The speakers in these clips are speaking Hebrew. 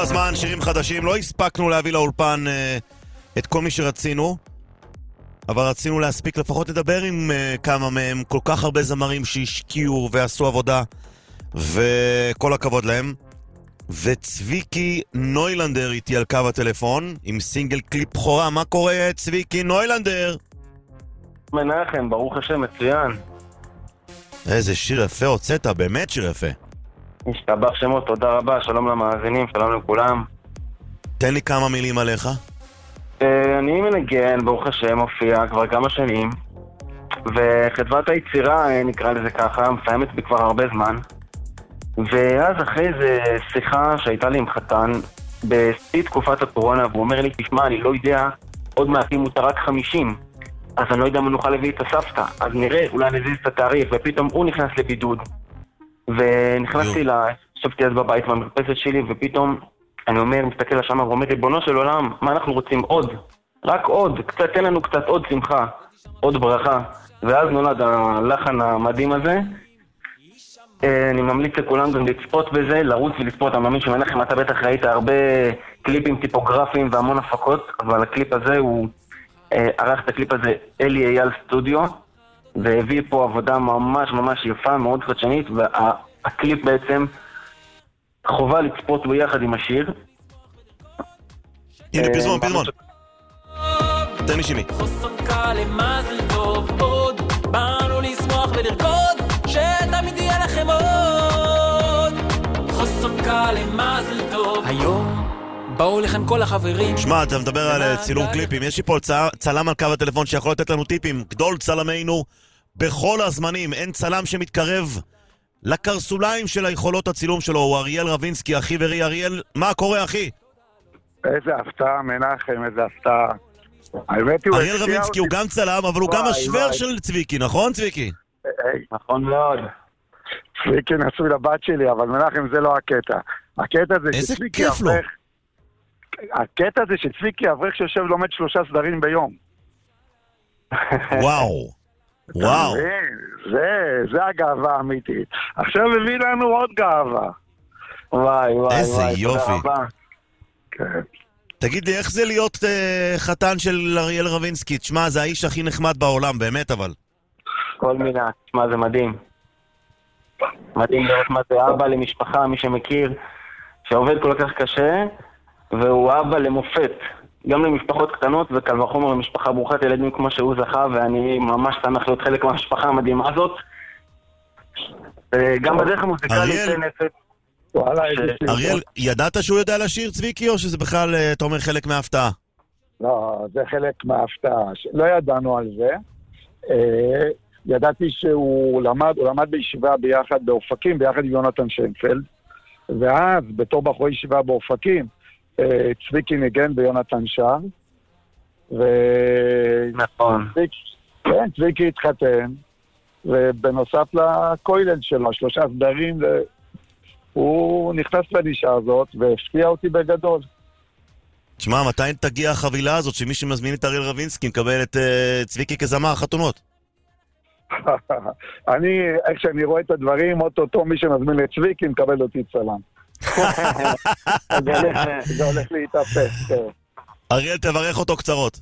הזמן שירים חדשים. לא הספקנו להביא לאולפן את כל מי שרצינו, אבל רצינו להספיק לפחות לדבר עם כמה מהם. כל כך הרבה זמרים שהשקיעו ועשו עבודה, וכל הכבוד להם. וצביקי נוילנדר איתי על קו הטלפון עם סינגל קליפ בכורה. מה קורה, צביקי נוילנדר? מנחם, ברוך השם, מצוין. איזה שיר יפה הוצאת, באמת שיר יפה. השתבח שמות, תודה רבה, שלום למאזינים, שלום לכולם. תן לי כמה מילים עליך. אני מנגן, ברוך השם, מופיע כבר כמה שנים, וחדוות היצירה, נקרא לזה ככה, מסיימת בי כבר הרבה זמן. ואז אחרי איזה שיחה שהייתה לי עם חתן בשיא תקופת הקורונה, והוא אומר לי, תשמע, אני לא יודע, עוד מעטים מותר רק 50, אז אני לא יודע מה נוכל להביא את הסבתא, אז נראה, אולי נזיז את התאריך. ופתאום הוא נכנס לבידוד, ונכנסתי שבתי אז בבית במרפסת שלי, ופתאום אני אומר, מסתכל לשמה ואומר, ריבונו של עולם, מה אנחנו רוצים עוד? רק עוד, קצת, תן לנו קצת עוד שמחה, עוד ברכה. ואז נולד הלחן המדהים הזה. אני ממליץ לכולם גם לצפות בזה, לרוץ ולצפות. אני מאמין שמנחם, אתה בטח ראית הרבה קליפים טיפוגרפיים והמון הפקות, אבל הקליפ הזה הוא ערך את הקליפ הזה אלי אייל סטודיו, והביא פה עבודה ממש ממש יפה, מאוד חדשנית, והקליפ בעצם חובה לצפות ביחד עם השיר. הנה, פזמון. תן לי שימי. חוסקה למזל טוב עוד, באנו לשמוח ולרקוד, שתמיד יהיה לכם עוד. חוסקה למזל טוב היום באו לכאן כל החברים. שמע, אתה מדבר על צילום קליפים. יש לי פה צלם על קו הטלפון שיכול לתת לנו טיפים. גדול צלמינו בכל הזמנים. אין צלם שמתקרב לקרסוליים של היכולות הצילום שלו. הוא אריאל רבינסקי, אחי ורי. אריאל, מה קורה, אחי? איזה הפתעה, מנחם, איזה הפתעה. אריאל רבינסקי הוא גם צלם, אבל הוא גם השוור של צביקי, נכון צביקי? נכון מאוד. צביקי נשוי לבת שלי, אבל מנחם זה לא הקטע. הקטע זה איזה שצביקי כיף לו. הקטע זה שצביקי אברך שיושב לומד 3 סדרים ביום. וואו. זה הגאווה האמיתית. עכשיו הביא לנו עוד גאווה. וואי, איזה יופי. כן. תגיד לי, איך זה להיות חתן של אריאל רבינסקי? תשמע, זה האיש הכי נחמד בעולם, באמת, אבל. כל מילה, תשמע, זה מדהים. מדהים לראות מה זה אבא למשפחה, מי שמכיר, שעובד כל כך קשה, והוא אבא למופת. גם למשפחות קטנות, וקל וחומר למשפחה ברוכת ילדים כמו שהוא זכה, ואני ממש שמח להיות חלק מהמשפחה המדהימה הזאת. גם בדרך המוזיקלית נפת. אריאל, ידעת שהוא יודע לשיר, צביקי, או שזה בכלל, אתה אומר, חלק מההפתעה? לא, זה חלק מההפתעה. לא ידענו על זה. ידעתי שהוא למד בישיבה ביחד באופקים, ביחד עם יונתן שיינפלד, ואז בתור בחור ישיבה באופקים, צביקי ניגן ביונתן שר, נכון. כן, צביקי התחתן, ובנוסף לקוילד שלו, 3 סדרים, הוא נכנס לנישה הזאת והפתיע אותי בגדול. תשמע, מתי תגיע החבילה הזאת שמי שמזמין את אריאל רבינסקי מקבל את צביקי כזמר חתונות? איך שאני רואה את הדברים, אותו מי שמזמין את צביקי מקבל אותי צלם. זה הולך להתאפס. אריאל, תברך אותו קצרות.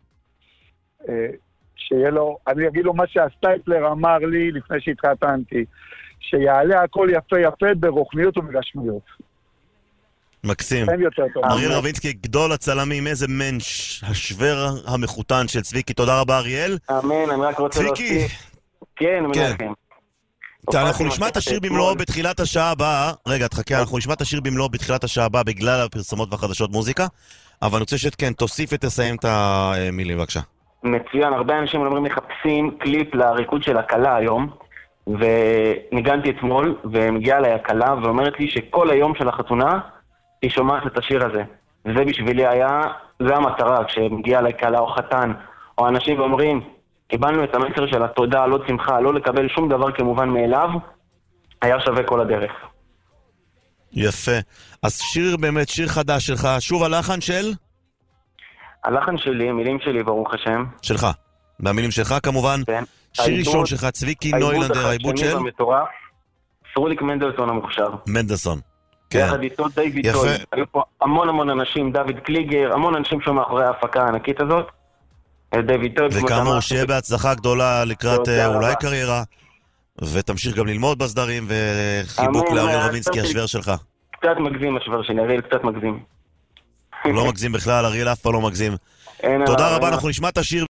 שיהיה לו, אני אגיד לו מה שהסטייפלר אמר לי לפני שהתחתנתי, שיעלה הכל יפה יפה ברוחניות ובגשמיות. מקסים. אריאל רבינסקי, גדול הצלמים, איזה מנש, השוור המחותן של צביקי. תודה רבה, אריאל. אמן, אני רק רוצה להוסיף. כן, מנחם. אנחנו נשמע את השיר במלואו בתחילת השעה הבאה. רגע, תחכה, אנחנו נשמע את השיר במלואו בתחילת השעה הבאה בגלל הפרסומות והחדשות מוזיקה, אבל אני רוצה שכן, תוסיף ותסיים את המילים, בבקשה. מצוין, הרבה אנשים אומרים מחפשים קליפ לריקוד של הקלה היום, וניגנתי אתמול, ומגיעה אליי הקלה, ואומרת לי שכל היום של החתונה היא שומעת את השיר הזה. וזה בשבילי היה, זה המטרה, כשמגיעה אליי קלה או חתן, או אנשים ואומרים, קיבלנו את המסר של התודה, לא שמחה, לא לקבל שום דבר כמובן מאליו, היה שווה כל הדרך. יפה. אז שיר באמת, שיר חדש שלך, שוב הלחן של? הלחן שלי, מילים שלי, ברוך השם. שלך. והמילים שלך כמובן. כן. שיר ראשון שלך, צביקי נוילנדר, העיבוד של? סרוליק מנדלסון המוכשר. מנדלסון. יחד איתו דיוויד טוי. היו פה המון אנשים, דוד קליגר, המון אנשים שם מאחורי ההפקה הענקית הזאת. דיוויד טוי. וכאמור, שיהיה בהצלחה גדולה לקראת אולי קריירה, ותמשיך גם ללמוד בסדרים, וחיבוק לאריאל רבינסקי השוור שלך. קצת מגזים השוור שלי, אריאל קצת מגזים. הוא לא מגזים בכלל, אריאל אף פעם לא מגזים. תודה רבה, אנחנו נשמע את השיר